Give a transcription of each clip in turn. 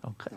Danke.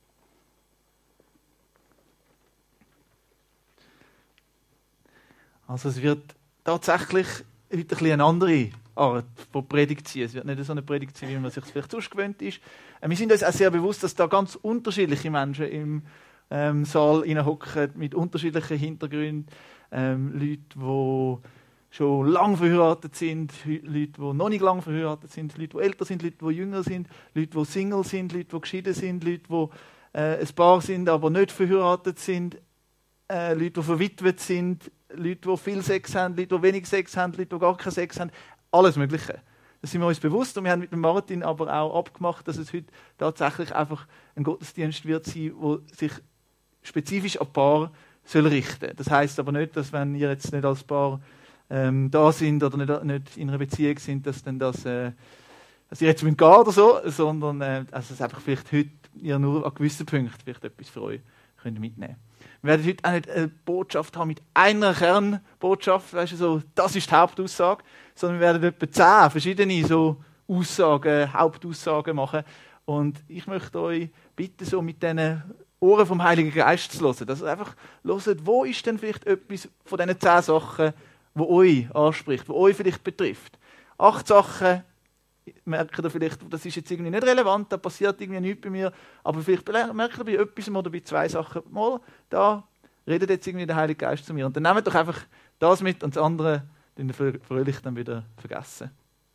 Also es wird tatsächlich heute ein bisschen eine andere Art von Predigt sein. Es wird nicht so eine Predigt sein, wie man sich vielleicht sonst gewöhnt ist. Wir sind uns auch sehr bewusst, dass da ganz unterschiedliche Menschen im Saal hocken mit unterschiedlichen Hintergründen. Leute, die schon lange verheiratet sind, Leute, die noch nicht lange verheiratet sind, Leute, die älter sind, Leute, die jünger sind, Leute, die Single sind, Leute, die geschieden sind, Leute, die ein Paar sind, aber nicht verheiratet sind, Leute, die verwitwet sind, Leute, die viel Sex haben, Leute, die wenig Sex haben, Leute, die gar keinen Sex haben. Alles Mögliche. Das sind wir uns bewusst und wir haben mit dem Martin aber auch abgemacht, dass es heute tatsächlich einfach ein Gottesdienst wird sein, der sich spezifisch an Paar soll richten. Das heisst aber nicht, dass wenn ihr jetzt nicht als Paar da sind oder nicht in einer Beziehung sind, dass ihr jetzt gehen oder so, sondern also es einfach vielleicht heute ihr nur an gewissen Punkten vielleicht etwas für euch könnt mitnehmen. Wir werden heute auch nicht eine Botschaft haben mit einer Kernbotschaft, weißt du, so, das ist die Hauptaussage, sondern wir werden etwa 10 verschiedene so Aussagen, Hauptaussagen machen. Und ich möchte euch bitten, so mit diesen Ohren vom Heiligen Geist zu hören. Dass ihr einfach hört, wo ist denn vielleicht etwas von diesen 10 Sachen, die euch anspricht, die euch vielleicht betrifft. 8 Sachen, merkt ihr vielleicht, das ist jetzt irgendwie nicht relevant, da passiert irgendwie nichts bei mir, aber vielleicht merkt ihr bei etwas oder bei 2 Sachen, mal, da redet jetzt irgendwie der Heilige Geist zu mir. Und dann nehmt doch einfach das mit und das andere fröhlich dann wieder vergessen.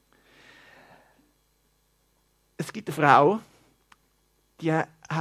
Es gibt eine Frau, die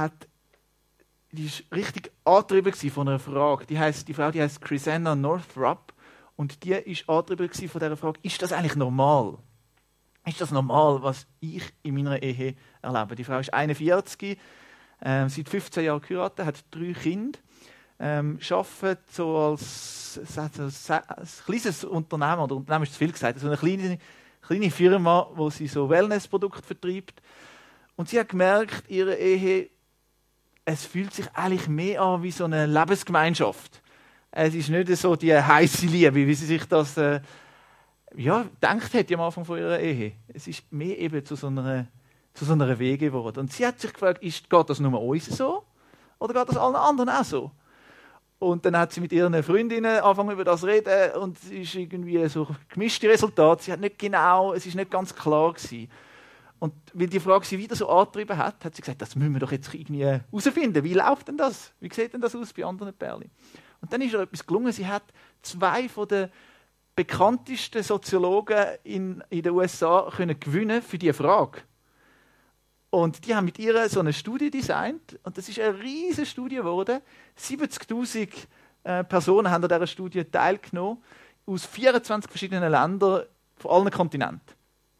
ist richtig angetrieben von einer Frage. Die Frau heißt Chrisanna Northrup und die ist angetrieben von dieser Frage, ist das eigentlich normal? Ist das normal, was ich in meiner Ehe erlebe? Die Frau ist 41, seit 15 Jahren geheiratet, hat 3 Kinder, arbeitet so als kleines Unternehmen, oder Unternehmen ist zu viel gesagt, also eine kleine Firma, wo sie so Wellnessprodukte vertreibt. Und sie hat gemerkt, ihre Ehe, es fühlt sich eigentlich mehr an wie so eine Lebensgemeinschaft. Es ist nicht so die heisse Liebe, wie sie sich das gedacht hätte am Anfang von ihrer Ehe. Es ist mehr eben zu so einer Wege geworden. Und sie hat sich gefragt, geht das nur uns so? Oder geht das allen anderen auch so? Und dann hat sie mit ihren Freundinnen angefangen über das zu reden und es ist irgendwie so gemischte Resultate. Sie hat nicht genau, es ist nicht ganz klar gewesen. Und weil die Frage sie wieder so angetrieben hat, hat sie gesagt, das müssen wir doch jetzt irgendwie herausfinden. Wie läuft denn das? Wie sieht denn das aus bei anderen Pärchen? Und dann ist ihr etwas gelungen. Sie hat 2 von den bekanntesten Soziologen in den USA können gewinnen für diese Frage. Und die haben mit ihr so eine Studie designt und das ist eine riesige Studie geworden. 70'000 Personen haben an dieser Studie teilgenommen, aus 24 verschiedenen Ländern von allen Kontinenten.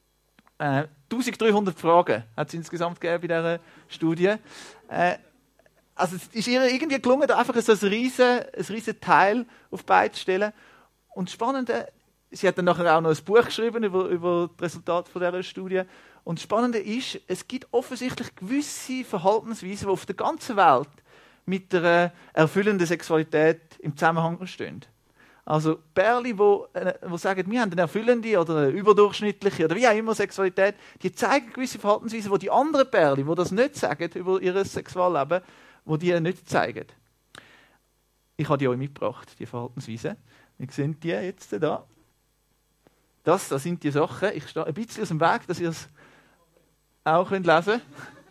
1300 Fragen hat es insgesamt gegeben bei dieser Studie. Also es ist ihr irgendwie gelungen, da einfach so ein riesen Teil auf beide zu stellen. Und das Spannende, sie hat dann nachher auch noch ein Buch geschrieben über das Resultat von dieser Studie. Und das Spannende ist, es gibt offensichtlich gewisse Verhaltensweisen, die auf der ganzen Welt mit einer erfüllenden Sexualität im Zusammenhang stehen. Also Pärchen, die sagen, wir haben eine erfüllende oder eine überdurchschnittliche oder wie auch immer Sexualität, die zeigen gewisse Verhaltensweisen, die die anderen Pärchen, die das nicht sagen über ihr Sexualleben, die die nicht zeigen. Ich habe die euch mitgebracht, die Verhaltensweisen. Wie sehen die jetzt da? Das sind die Sachen. Ich stehe ein bisschen aus dem Weg, dass ihr es auch lesen könnt.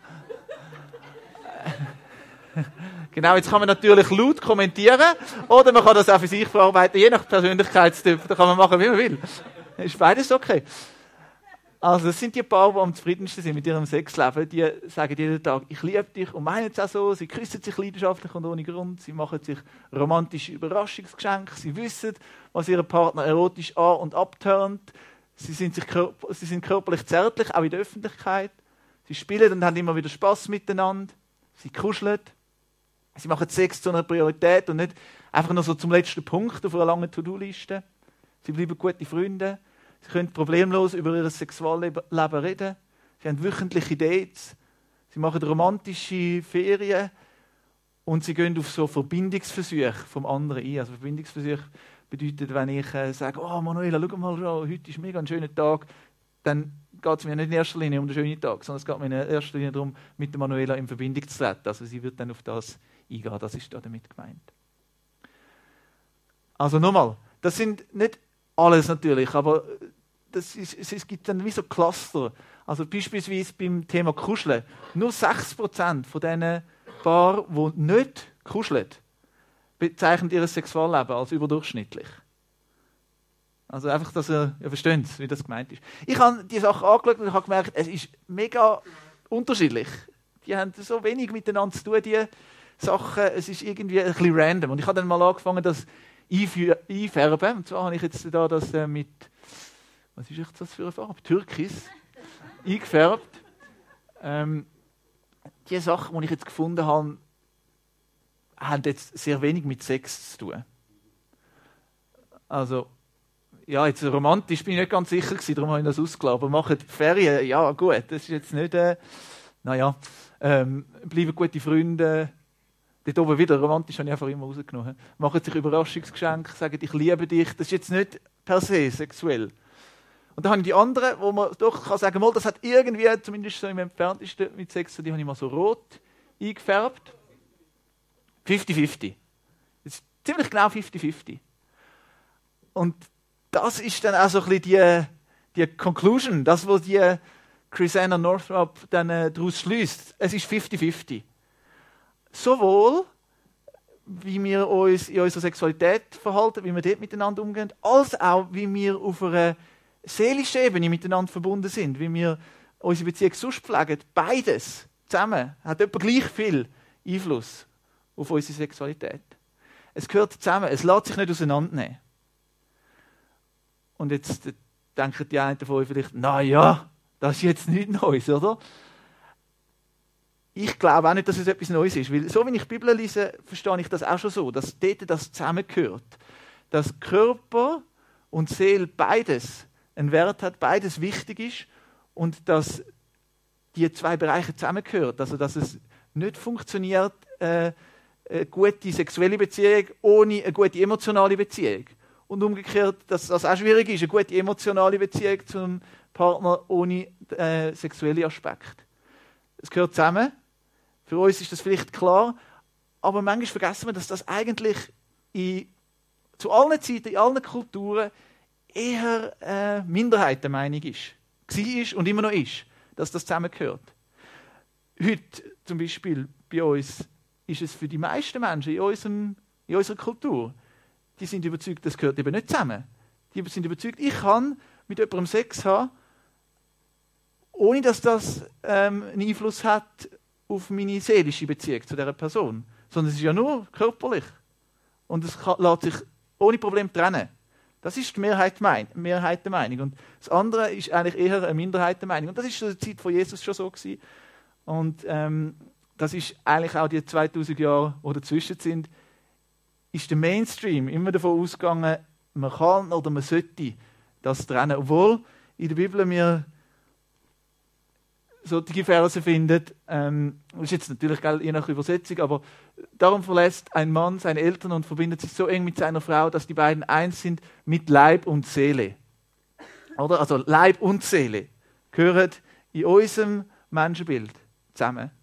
Genau, jetzt kann man natürlich laut kommentieren oder man kann das auch für sich verarbeiten, je nach Persönlichkeitstyp. Da kann man machen, wie man will. Ist beides okay. Also das sind die Paare, die am zufriedensten sind mit ihrem Sexleben. Die sagen jeden Tag, ich liebe dich und meinen es auch so. Sie küssen sich leidenschaftlich und ohne Grund. Sie machen sich romantische Überraschungsgeschenke. Sie wissen, was ihren Partner erotisch an- und abturnt. Sie sind körperlich zärtlich, auch in der Öffentlichkeit. Sie spielen und haben immer wieder Spass miteinander. Sie kuscheln. Sie machen Sex zu einer Priorität und nicht einfach nur so zum letzten Punkt auf einer langen To-Do-Liste. Sie bleiben gute Freunde. Sie können problemlos über ihr Sexualleben reden. Sie haben wöchentliche Dates. Sie machen romantische Ferien. Und sie gehen auf so Verbindungsversuche vom anderen ein. Also Verbindungsversuche bedeutet, wenn ich sage, oh Manuela, schau mal, heute ist mega ein schöner Tag, dann geht es mir nicht in erster Linie um den schönen Tag, sondern es geht mir in erster Linie darum, mit der Manuela in Verbindung zu treten. Also sie wird dann auf das eingehen, das ist da damit gemeint. Also nochmal, das sind nicht alles natürlich, aber es gibt dann wie so Cluster. Also beispielsweise beim Thema Kuscheln. Nur 6% von diesen Paaren, die nicht kuscheln, bezeichnen ihr Sexualleben als überdurchschnittlich. Also einfach, dass ihr versteht, wie das gemeint ist. Ich habe die Sache angeschaut und habe gemerkt, es ist mega unterschiedlich. Die haben so wenig miteinander zu tun, die Sachen. Es ist irgendwie ein bisschen random. Und ich habe dann mal angefangen, das einfärben. Und zwar habe ich jetzt da das mit, was ist das für eine Farbe? Türkis. Eingefärbt. Die Sachen, die ich jetzt gefunden habe, haben jetzt sehr wenig mit Sex zu tun. Also, ja, jetzt romantisch bin ich nicht ganz sicher gewesen, darum habe ich das ausgelassen. Aber macht Ferien, ja gut, das ist jetzt nicht, bleiben gute Freunde. Dort oben wieder, romantisch habe ich einfach immer rausgenommen. Machen sich Überraschungsgeschenke, sagen, ich liebe dich. Das ist jetzt nicht per se sexuell. Und dann habe ich die anderen, wo man doch kann sagen kann, das hat irgendwie, zumindest so im Entferntesten mit Sex, die habe ich mal so rot eingefärbt. 50-50. Das ist ziemlich genau 50-50. Und das ist dann auch so ein bisschen die Conclusion, das, was die Chrisanna Northrup dann daraus schließt. Es ist 50-50. Sowohl, wie wir uns in unserer Sexualität verhalten, wie wir dort miteinander umgehen, als auch, wie wir auf einer seelischen Ebene miteinander verbunden sind, wie wir unsere Beziehung sonst pflegen. Beides zusammen hat etwa gleich viel Einfluss auf unsere Sexualität. Es gehört zusammen, es lässt sich nicht auseinandernehmen. Und jetzt denken die einen davon vielleicht, naja, das ist jetzt nichts Neues, oder? Ich glaube auch nicht, dass es etwas Neues ist, weil so wie ich die Bibel lese, verstehe ich das auch schon so, dass dort das zusammengehört. Dass Körper und Seele beides einen Wert hat, beides wichtig ist und dass die zwei Bereiche zusammengehören. Also dass es nicht funktioniert, eine gute sexuelle Beziehung ohne eine gute emotionale Beziehung. Und umgekehrt, dass das auch schwierig ist, eine gute emotionale Beziehung zum Partner ohne sexuelle Aspekte. Es gehört zusammen. Für uns ist das vielleicht klar, aber manchmal vergessen wir, dass das eigentlich zu allen Zeiten, in allen Kulturen eher Minderheitenmeinung ist. War und immer noch ist, dass das zusammengehört. Heute zum Beispiel bei uns ist es für die meisten Menschen in unserer Kultur, die sind überzeugt, das gehört eben nicht zusammen. Die sind überzeugt, ich kann mit jemandem Sex haben, ohne dass das einen Einfluss hat auf meine seelische Beziehung zu dieser Person. Sondern es ist ja nur körperlich. Und es lässt sich ohne Problem trennen. Das ist die Mehrheit der Meinung. Und das andere ist eigentlich eher eine Minderheit der Meinung. Und das ist zur Zeit von Jesus schon so gewesen. Und das ist eigentlich auch die 2000 Jahre, die dazwischen sind, ist der Mainstream immer davon ausgegangen, man kann oder man sollte das trennen. Obwohl in der Bibel wir solche Verse findet, das ist jetzt natürlich je nach Übersetzung, aber darum verlässt ein Mann seine Eltern und verbindet sich so eng mit seiner Frau, dass die beiden eins sind mit Leib und Seele. Oder? Also Leib und Seele gehören in unserem Menschenbild zusammen.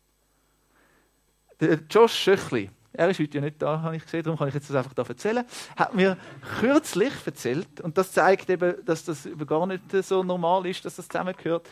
Der Josh Schöchli, er ist heute ja nicht da, habe ich gesehen, darum kann ich jetzt das einfach da erzählen, hat mir kürzlich erzählt, und das zeigt eben, dass das gar nicht so normal ist, dass das zusammengehört,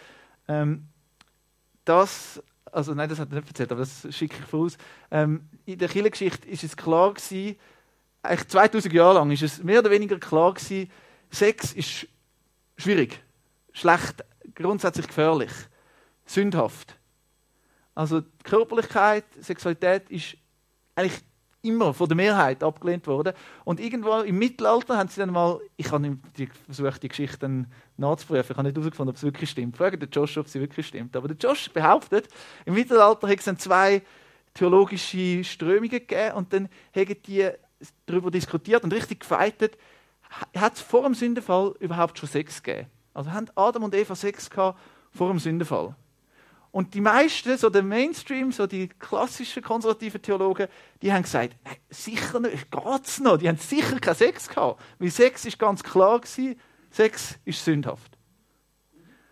das hat er nicht erzählt, aber das schicke ich voraus. In der Kirchengeschichte ist es klar gewesen, eigentlich 2000 Jahre lang ist es mehr oder weniger klar gewesen, Sex ist schwierig, schlecht, grundsätzlich gefährlich, sündhaft. Also die Körperlichkeit, Sexualität ist eigentlich immer von der Mehrheit abgelehnt worden. Und irgendwo im Mittelalter haben sie dann mal, ich habe versucht, die Geschichte dann nachzuprüfen, ich habe nicht herausgefunden, ob es wirklich stimmt. Fragen den Josh, ob sie wirklich stimmt. Aber der Josh behauptet, im Mittelalter hat es dann zwei theologische Strömungen gegeben und dann haben die darüber diskutiert und richtig gefeitet, hat es vor dem Sündenfall überhaupt schon Sex gegeben? Also haben Adam und Eva Sex gehabt vor dem Sündenfall? Und die meisten, so der Mainstream, so die klassischen konservativen Theologen, die haben gesagt, sicher nicht, geht's noch? Die haben sicher keinen Sex gehabt. Weil Sex ist ganz klar gewesen, Sex ist sündhaft.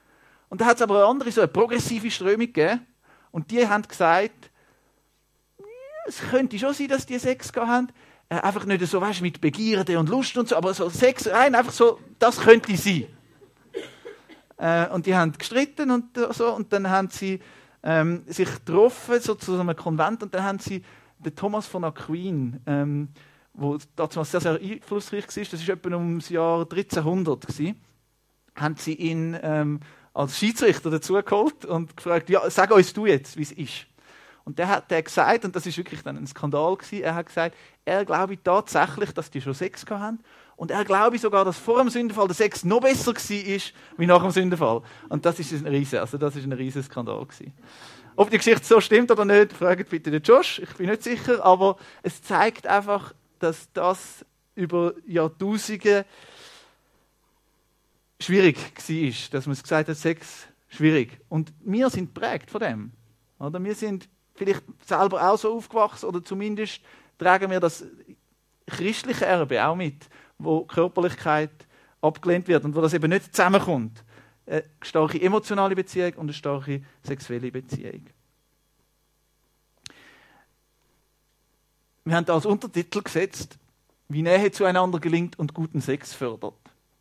Und dann hat es aber eine progressive Strömung gegeben. Und die haben gesagt, es könnte schon sein, dass die Sex gehabt haben. Einfach nicht so, weißt, mit Begierde und Lust und so, aber so Sex rein, einfach so, das könnte sein. Und die haben gestritten und so, und dann haben sie sich getroffen, so zu einem Konvent, und dann haben sie den Thomas von Aquin, der damals sehr, sehr einflussreich war, das war etwa um das Jahr 1300, haben sie ihn als Schiedsrichter dazugeholt und gefragt, ja, sag uns du jetzt, wie es ist. Und der hat gesagt, und das ist wirklich dann ein Skandal gewesen, er hat gesagt, er glaube tatsächlich, dass die schon Sex gehabt haben. Und er glaube sogar, dass vor dem Sündenfall der Sex noch besser war, wie nach dem Sündenfall. Und das ist ein riesen Skandal gewesen. Ob die Geschichte so stimmt oder nicht, fragt bitte den Josh, ich bin nicht sicher, aber es zeigt einfach, dass das über Jahrtausende schwierig war, dass man gesagt hat, Sex schwierig. Und wir sind geprägt von dem. Oder? Wir sind vielleicht selber auch so aufgewachsen, oder zumindest tragen wir das christliche Erbe auch mit, wo Körperlichkeit abgelehnt wird und wo das eben nicht zusammenkommt. Eine starke emotionale Beziehung und eine starke sexuelle Beziehung. Wir haben da als Untertitel gesetzt, wie Nähe zueinander gelingt und guten Sex fördert.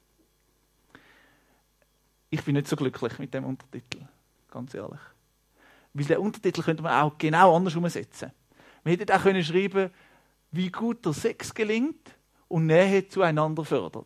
Ich bin nicht so glücklich mit dem Untertitel, ganz ehrlich. Weil den Untertitel könnte man auch genau andersrum setzen. Wir hätten auch schreiben können, wie gut der Sex gelingt und Nähe zueinander fördert.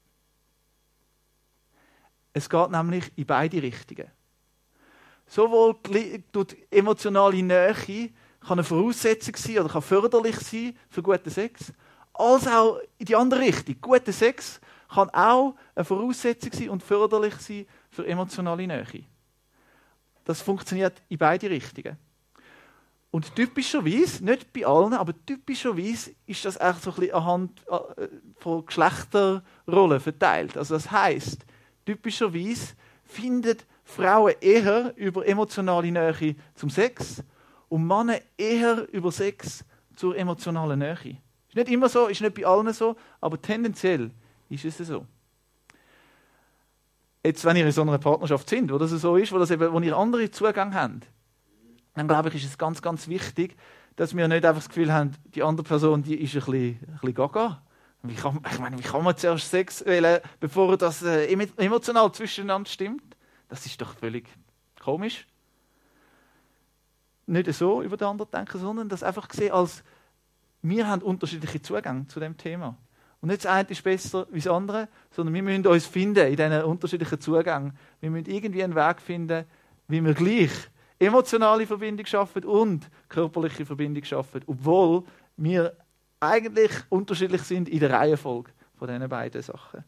Es geht nämlich in beide Richtungen. Sowohl die emotionale Nähe kann eine Voraussetzung sein oder kann förderlich sein für guten Sex, als auch in die andere Richtung. Guter Sex kann auch eine Voraussetzung sein und förderlich sein für emotionale Nähe. Das funktioniert in beide Richtungen. Und typischerweise, nicht bei allen, aber typischerweise ist das auch so ein bisschen anhand von Geschlechterrollen verteilt. Also das heisst, typischerweise finden Frauen eher über emotionale Nähe zum Sex und Männer eher über Sex zur emotionalen Nähe. Ist nicht immer so, ist nicht bei allen so, aber tendenziell ist es so. Jetzt, wenn ihr in so einer Partnerschaft sind, wo das so ist, wo ihr andere Zugang habt, dann glaube ich, ist es ganz, ganz wichtig, dass wir nicht einfach das Gefühl haben, die andere Person, die ist ein bisschen gaga. Wie kann man zuerst Sex wählen, bevor das emotional zwischeneinander stimmt? Das ist doch völlig komisch. Nicht so über den anderen denken, sondern das einfach sehen als, wir haben unterschiedliche Zugänge zu dem Thema. Und nicht das eine ist besser wie das andere, sondern wir müssen uns finden in diesen unterschiedlichen Zugängen. Wir müssen irgendwie einen Weg finden, wie wir gleich emotionale Verbindung schaffen und körperliche Verbindung schaffen, obwohl wir eigentlich unterschiedlich sind in der Reihenfolge von diesen beiden Sachen.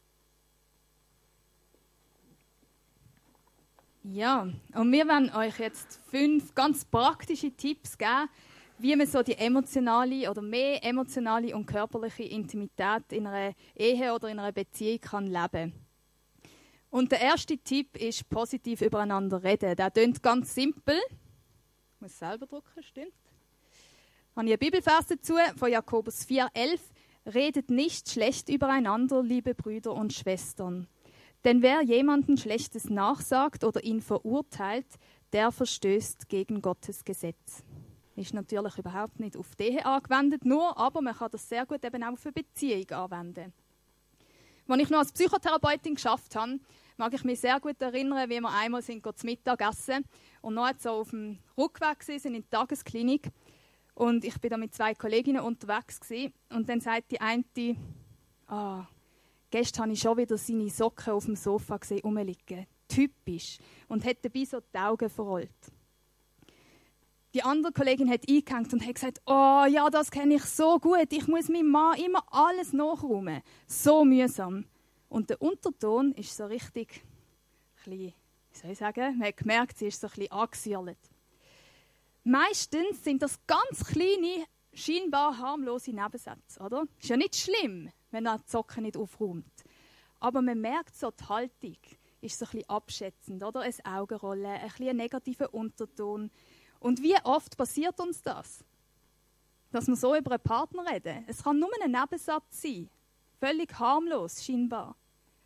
Ja, und wir wollen euch jetzt 5 ganz praktische Tipps geben, wie man so die emotionale oder mehr emotionale und körperliche Intimität in einer Ehe oder in einer Beziehung kann leben. Und der erste Tipp ist positiv übereinander reden. Der klingt ganz simpel. Ich muss selber drucken, stimmt. Habe ich einen Bibelvers dazu von Jakobus 4,11. Redet nicht schlecht übereinander, liebe Brüder und Schwestern. Denn wer jemandem Schlechtes nachsagt oder ihn verurteilt, der verstößt gegen Gottes Gesetz. Ist natürlich überhaupt nicht auf die Ehe angewendet, aber man kann das sehr gut eben auch für Beziehung anwenden. Als ich noch als Psychotherapeutin gearbeitet habe, mag ich mich sehr gut erinnern, wie wir einmal zum Mittag essen und noch so auf dem Rückweg sind in die Tagesklinik. Und ich bin da mit 2 Kolleginnen unterwegs gewesen. Und dann sagt die eine, gestern habe ich schon wieder seine Socken auf dem Sofa gesehen, rumliegen. Typisch. Und hat dabei so die Augen verrollt. Die andere Kollegin hat eingehängt und hat gesagt, oh ja, das kenne ich so gut. Ich muss meinem Mann immer alles nachräumen. So mühsam. Und der Unterton ist so richtig, wie soll ich sagen, man hat gemerkt, sie ist so ein bisschen angesirrt. Meistens sind das ganz kleine, scheinbar harmlose Nebensätze, oder? Ist ja nicht schlimm, wenn er die Socken nicht aufräumt. Aber man merkt so, die Haltung ist so ein bisschen abschätzend, oder? Ein Augenrollen, ein bisschen ein negativer Unterton. Und wie oft passiert uns das? Dass wir so über einen Partner reden. Es kann nur ein Nebensatz sein. Völlig harmlos, scheinbar.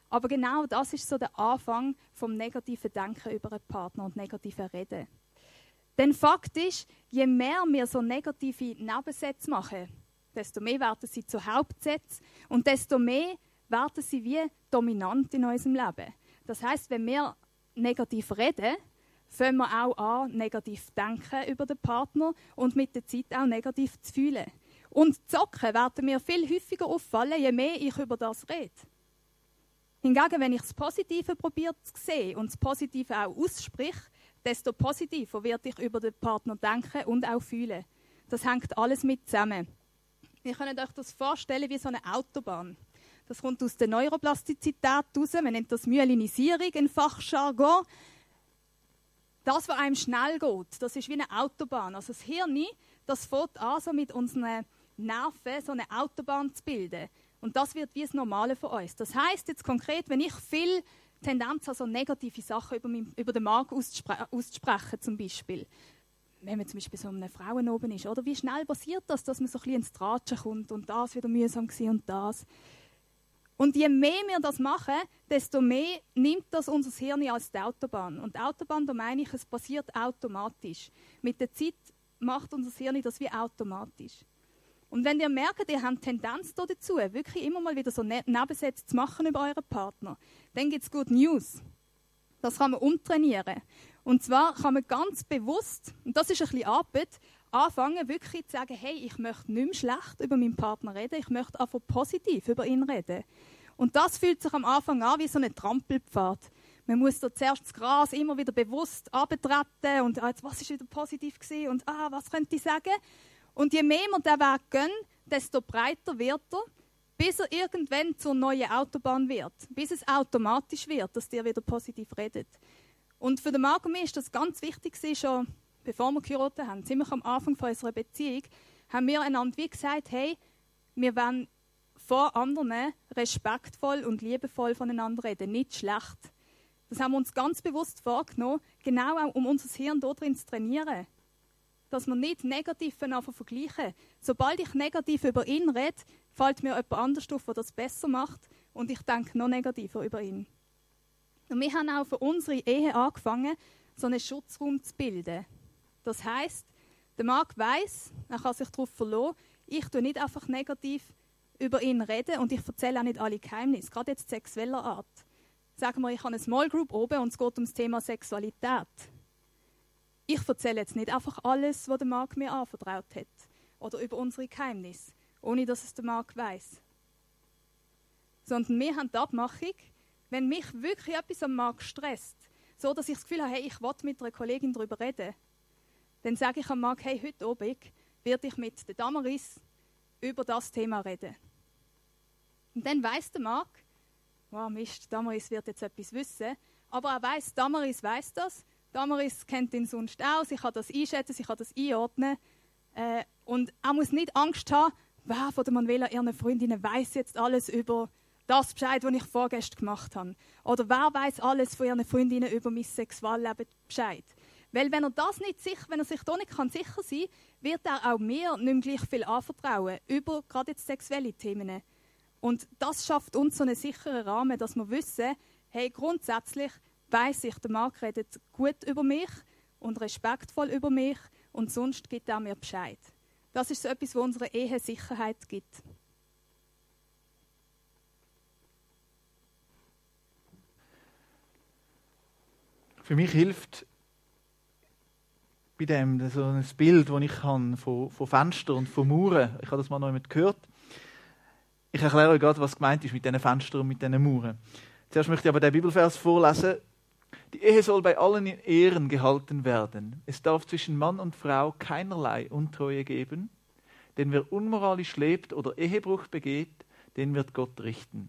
Aber genau das ist so der Anfang vom negativen Denken über einen Partner und negativen Reden. Denn Fakt ist, je mehr wir so negative Nebensätze machen, desto mehr werden sie zu Hauptsätzen und desto mehr werden sie wie dominant in unserem Leben. Das heisst, wenn wir negativ reden, fangen wir auch an, negativ zu denken über den Partner und mit der Zeit auch negativ zu fühlen. Und Zocken werden mir viel häufiger auffallen, je mehr ich über das rede. Hingegen, wenn ich das Positive probiere zu sehen und das Positive auch ausspreche, desto positiver werde ich über den Partner denken und auch fühlen. Das hängt alles mit zusammen. Ihr könnt euch das vorstellen wie so eine Autobahn. Das kommt aus der Neuroplastizität heraus. Man nennt das Myelinisierung in Fachjargon. Das, was einem schnell geht, das ist wie eine Autobahn. Also das Hirn, das fängt an, so mit unseren Nerven so eine Autobahn zu bilden. Und das wird wie das Normale für uns. Das heisst jetzt konkret, wenn ich viel Tendenz habe, so negative Sachen über den Markt auszusprechen, zum Beispiel. Wenn man zum Beispiel so eine Frau oben ist, oder wie schnell passiert das, dass man so ein bisschen ins Tratschen kommt und das wieder mühsam war und das. Und je mehr wir das machen, desto mehr nimmt das unser Hirn als die Autobahn. Und die Autobahn, da meine ich, es passiert automatisch. Mit der Zeit macht unser Hirn das wie automatisch. Und wenn ihr merkt, ihr habt Tendenz dazu, wirklich immer mal wieder so Nebensätze zu machen über euren Partner, dann gibt es Good News. Das kann man umtrainieren. Und zwar kann man ganz bewusst, und das ist ein bisschen Arbeit, anfangen wirklich zu sagen, hey, ich möchte nicht mehr schlecht über meinen Partner reden, ich möchte einfach positiv über ihn reden. Und das fühlt sich am Anfang an wie so ein Trampelpfad. Man muss da zuerst das Gras immer wieder bewusst abtreten und jetzt, was ist wieder positiv gewesen und was könnte ich sagen? Und je mehr wir diesen Weg gehen, desto breiter wird er, bis er irgendwann zur neuen Autobahn wird. Bis es automatisch wird, dass ihr wieder positiv redet. Und für den Marc und mich ist das ganz wichtig, schon bevor wir geheiratet haben, ziemlich am Anfang von unserer Beziehung, haben wir einander wie gesagt, hey, wir wollen vor anderen respektvoll und liebevoll voneinander reden, nicht schlecht. Das haben wir uns ganz bewusst vorgenommen, genau auch, um unser Hirn darin zu trainieren. Dass wir nicht negativ voneinander vergleichen. Sobald ich negativ über ihn rede, fällt mir jemand anders auf, der das besser macht und ich denke noch negativer über ihn. Und wir haben auch für unsere Ehe angefangen, so einen Schutzraum zu bilden. Das heisst, der Marc weiss, er kann sich darauf verlassen, ich tue nicht einfach negativ über ihn reden und ich erzähle auch nicht alle Geheimnisse, gerade jetzt sexueller Art. Sagen wir, ich habe eine Small Group oben und es geht um das Thema Sexualität. Ich erzähle jetzt nicht einfach alles, was der Marc mir anvertraut hat oder über unsere Geheimnisse, ohne dass es der Marc weiss. Sondern wir haben die Abmachung, wenn mich wirklich etwas am Marc stresst, so dass ich das Gefühl habe, hey, ich will mit einer Kollegin darüber reden, dann sage ich am Marc, hey, heute Abend werde ich mit der Damaris über das Thema reden. Und dann weiss der Marc, wow, Mist, Damaris wird jetzt etwas wissen, aber er weiss, Damaris weiss das, Damaris kennt ihn sonst aus, ich kann das einschätzen, ich kann das einordnen. Und er muss nicht Angst haben, wer von der Manuela, ihren Freundinnen, weiss jetzt alles über das Bescheid, was ich vorgestern gemacht habe. Oder wer weiss alles von ihren Freundinnen über mein Sexualleben Bescheid. Weil wenn er sich da nicht sicher sein kann, wird er auch mir nicht mehr gleich viel anvertrauen, über gerade jetzt sexuelle Themen. Und das schafft uns so einen sicheren Rahmen, dass wir wissen, hey, grundsätzlich weiss ich, der Marc redet gut über mich und respektvoll über mich und sonst gibt er mir Bescheid. Das ist so etwas, was unserer Ehe Sicherheit gibt. Für mich hilft bei dem so ein Bild, das ich habe von Fenstern und von Mauern. Ich habe das mal noch jemand gehört. Ich erkläre euch gerade, was gemeint ist mit diesen Fenstern und mit diesen Mauern. Zuerst möchte ich aber den Bibelvers vorlesen. Die Ehe soll bei allen in Ehren gehalten werden. Es darf zwischen Mann und Frau keinerlei Untreue geben, denn wer unmoralisch lebt oder Ehebruch begeht, den wird Gott richten.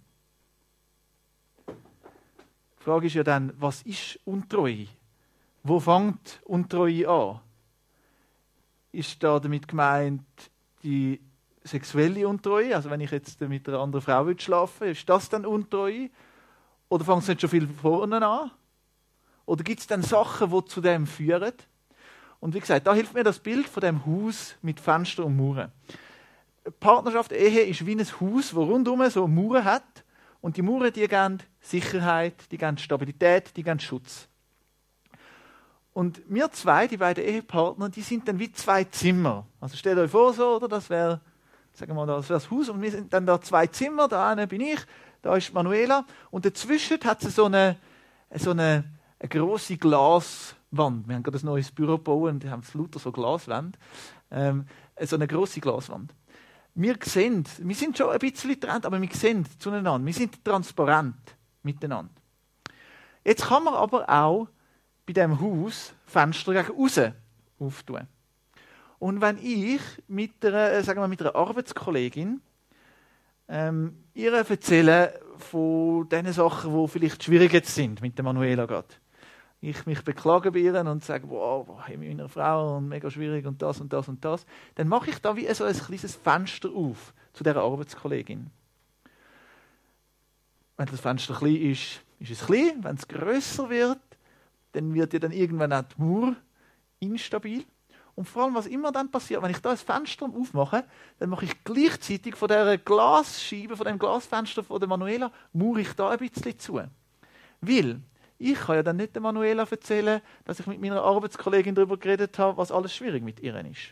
Die Frage ist ja dann, was ist Untreue? Wo fängt Untreue an? Ist da damit gemeint die sexuelle Untreue? Also wenn ich jetzt mit einer anderen Frau schlafen will, ist das dann Untreue? Oder fängt es nicht schon viel vorne an? Oder gibt es dann Sachen, die zu dem führen? Und wie gesagt, da hilft mir das Bild von dem Haus mit Fenstern und Mauern. Partnerschaft, Ehe ist wie ein Haus, das rundum so Mauern hat. Und die Mauern, die geben Sicherheit, die geben Stabilität, die geben Schutz. Und wir zwei, die beiden Ehepartner, die sind dann wie zwei Zimmer. Also stellt euch vor, so, oder? Das wäre, sagen wir mal, das wäre das Haus und wir sind dann da zwei Zimmer. Da eine bin ich, da ist Manuela. Und dazwischen hat sie so eine grosse Glaswand. Wir haben gerade ein neues Büro gebaut und haben lauter so Glaswände. So eine grosse Glaswand. Wir sind schon ein bisschen getrennt, aber wir sehen zueinander. Wir sind transparent miteinander. Jetzt kann man aber auch bei diesem Haus Fenster gegen raus auftun. Und wenn ich mit einer Arbeitskollegin ihr erzähle von den Sachen, die vielleicht schwierig jetzt sind mit der Manuela gerade. Ich mich beklage bei ihr und sage, wow, mit meiner Frau und mega schwierig und das und das und das. Dann mache ich da wie so ein kleines Fenster auf zu dieser Arbeitskollegin. Wenn das Fenster klein ist, ist es klein. Wenn es grösser wird, dann wird ja dann irgendwann auch die Mauer instabil. Und vor allem, was immer dann passiert, wenn ich da ein Fenster aufmache, dann mache ich gleichzeitig von dieser Glasscheibe, von dem Glasfenster von der Manuela, mauere ich da ein bisschen zu. Weil ich kann ja dann nicht der Manuela erzählen, dass ich mit meiner Arbeitskollegin darüber geredet habe, was alles schwierig mit ihr ist.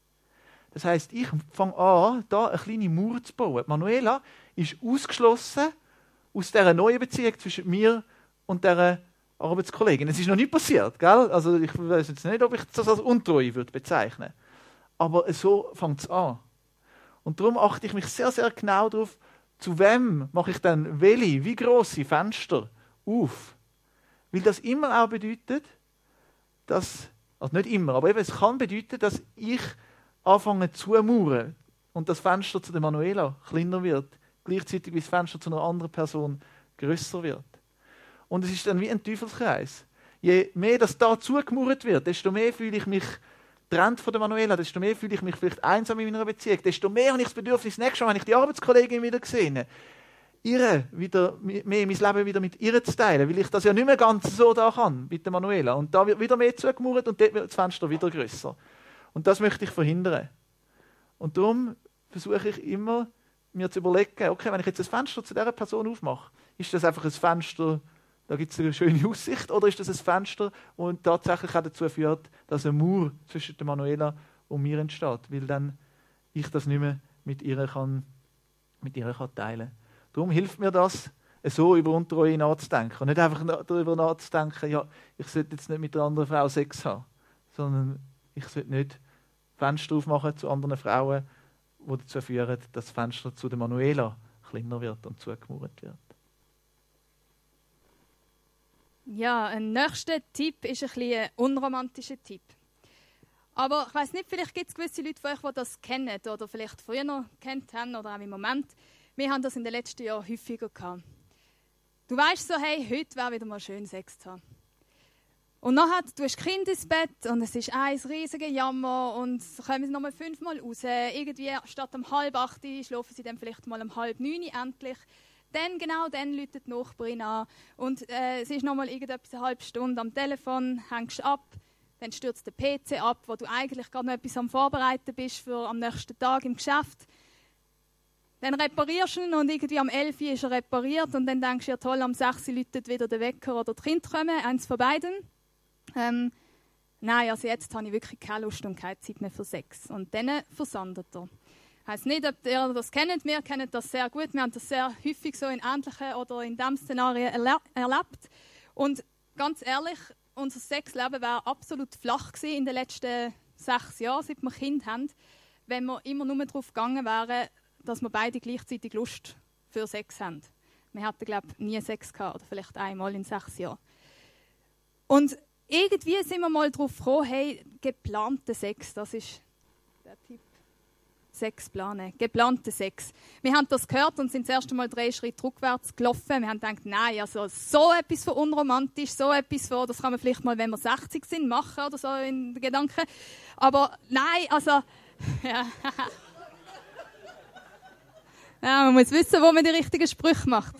Das heisst, ich fange an, da eine kleine Mauer zu bauen. Manuela ist ausgeschlossen aus dieser neuen Beziehung zwischen mir und dieser Arbeitskollegin. Es ist noch nicht passiert, gell? Also ich weiß jetzt nicht, ob ich das als Untreue bezeichnen würde. Aber so fängt es an. Und darum achte ich mich sehr, sehr genau darauf, zu wem mache ich dann wie grosse Fenster auf. Weil das immer auch bedeutet, dass, also nicht immer, aber eben, es kann bedeuten, dass ich anfange zu mauern und das Fenster zu der Manuela kleiner wird, gleichzeitig wie das Fenster zu einer anderen Person grösser wird. Und es ist dann wie ein Teufelskreis. Je mehr das da zugemauert wird, desto mehr fühle ich mich getrennt von der Manuela, desto mehr fühle ich mich vielleicht einsam in meiner Beziehung, desto mehr habe ich das Bedürfnis, nächstes Mal, wenn ich die Arbeitskollegin wieder gesehen mehr mein Leben wieder mit ihr zu teilen, weil ich das ja nicht mehr ganz so da kann mit der Manuela. Und da wird wieder mehr zugemauert und dort wird das Fenster wieder grösser. Und das möchte ich verhindern. Und darum versuche ich immer, mir zu überlegen, okay, wenn ich jetzt ein Fenster zu dieser Person aufmache, ist das einfach ein Fenster, da gibt es eine schöne Aussicht, oder ist das ein Fenster, das tatsächlich auch dazu führt, dass eine Mauer zwischen der Manuela und mir entsteht, weil dann ich das nicht mehr mit ihr kann teilen. Darum hilft mir das, so über Untreue nachzudenken. Und nicht einfach darüber nachzudenken, ja, ich sollte jetzt nicht mit einer anderen Frau Sex haben, sondern ich sollte nicht Fenster aufmachen zu anderen Frauen, die dazu führen, dass das Fenster zu der Manuela kleiner wird und zugemauert wird. Ja, ein nächster Tipp ist ein bisschen ein unromantischer Tipp. Aber ich weiss nicht, vielleicht gibt es gewisse Leute von euch, die das kennen oder vielleicht früher noch kennt haben oder auch im Moment. Wir haben das in den letzten Jahren häufiger gehabt. Du weißt so, hey, heute wäre wieder mal schön Sex zu haben. Und nachher, du hast Kind ins Bett und es ist ein riesiger Jammer und so kommen sie nochmal 5-mal raus. Irgendwie statt um 7:30 schlafen sie dann vielleicht mal um 8:30 endlich. Dann läutet die Nachbarin an und es ist nochmal irgendetwas eine halbe Stunde am Telefon, hängst ab, dann stürzt der PC ab, wo du eigentlich gerade noch etwas am Vorbereiten bist für am nächsten Tag im Geschäft. Dann reparierst du ihn und irgendwie am 11 Uhr ist er repariert und dann denkst du, ja toll, am 6 Uhr läutet wieder der Wecker oder die Kinder kommen, eins von beiden. Nein, also jetzt habe ich wirklich keine Lust und keine Zeit mehr für Sex. Und dann versandet er. Ich weiss nicht, ob ihr das kennt. Wir kennen das sehr gut. Wir haben das sehr häufig so in ähnlichen oder in diesem Szenario erlebt. Und ganz ehrlich, unser Sexleben wäre absolut flach gewesen in den letzten 6 Jahren, seit wir Kinder haben, wenn wir immer nur darauf gegangen wären, dass wir beide gleichzeitig Lust für Sex haben. Wir hatten, glaube ich, nie Sex gehabt, oder vielleicht einmal in 6 Jahren. Und irgendwie sind wir mal darauf gekommen, hey, geplanter Sex, das ist der Tipp. Sex planen, geplanter Sex. Wir haben das gehört und sind das erste Mal 3 Schritte rückwärts gelaufen. Wir haben gedacht, nein, also so etwas von unromantisch, so etwas von, das kann man vielleicht mal, wenn wir 60 sind, machen oder so in den Gedanken. Aber nein, also, ja. Ja, man muss wissen, wo man die richtigen Sprüche macht.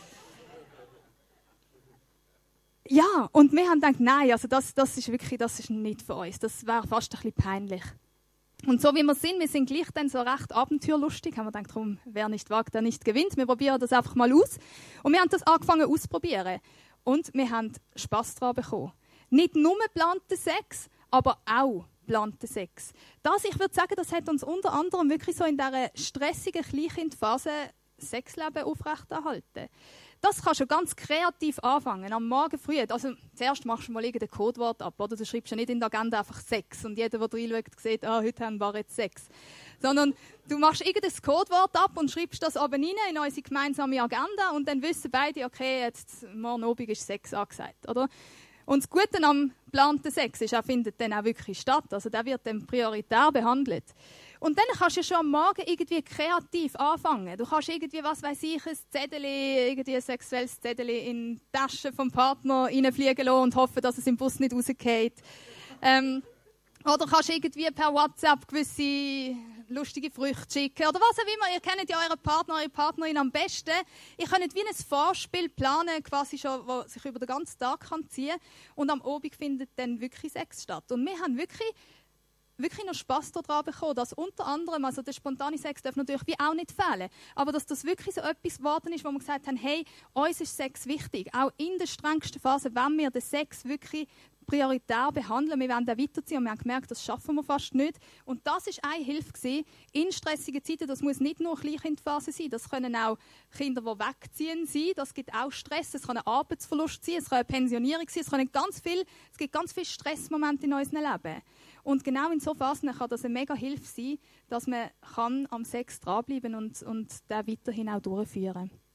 Ja, und wir haben gedacht, nein, also das ist wirklich, das ist nicht für uns. Das wäre fast ein bisschen peinlich. Und so wie wir sind gleich dann so recht abenteuerlustig. Haben wir gedacht, komm, wer nicht wagt, der nicht gewinnt. Wir probieren das einfach mal aus. Und wir haben das angefangen auszuprobieren. Und wir haben Spass daran bekommen. Nicht nur geplanten Sex, aber auch geplanten Sex. Ich würde sagen, das hat uns unter anderem wirklich so in dieser stressigen Kleinkindphase Sexleben aufrechterhalten. Das kannst du ganz kreativ anfangen, am Morgen früh. Also, zuerst machst du mal irgendein Codewort ab, oder? Du schreibst ja nicht in der Agenda einfach Sex und jeder, der reinschaut, sieht, heute haben wir jetzt Sex. Sondern du machst irgendein Codewort ab und schreibst das oben rein in unsere gemeinsame Agenda und dann wissen beide, okay, jetzt morgen Abend ist Sex angesagt, oder? Und das Gute am geplanten Sex ist, er findet dann auch wirklich statt. Also der wird dann prioritär behandelt. Und dann kannst du schon am Morgen irgendwie kreativ anfangen. Du kannst irgendwie, was weiß ich, ein sexuelles Zettel in die Tasche vom Partner reinfliegen lassen und hoffen, dass es im Bus nicht rausgeht. Oder kannst irgendwie per WhatsApp gewisse lustige Früchte schicken oder was auch immer. Ihr kennt ja euren Partner, eure Partnerin am besten. Ihr könnt wie ein Vorspiel planen, quasi schon, das sich über den ganzen Tag ziehen kann. Und am Abend findet dann wirklich Sex statt. Und wir haben wirklich noch Spass daran bekommen, dass unter anderem, also der spontane Sex darf natürlich wie auch nicht fehlen, aber dass das wirklich so etwas geworden ist, wo wir gesagt haben, hey, uns ist Sex wichtig. Auch in der strengsten Phase, wenn wir den Sex wirklich prioritär behandeln, wir wollen den weiterziehen und wir haben gemerkt, das schaffen wir fast nicht. Und das war eine Hilfe gewesen, in stressigen Zeiten. Das muss nicht nur Kleinkindphase sein, das können auch Kinder, die wegziehen sein, das gibt auch Stress, es kann ein Arbeitsverlust sein, es kann eine Pensionierung sein, es gibt ganz viele Stressmomente in unserem Leben. Und genau in solchen Phasen kann das eine mega Hilfe sein, dass man am Sex dranbleiben und den weiterhin auch durchführen kann.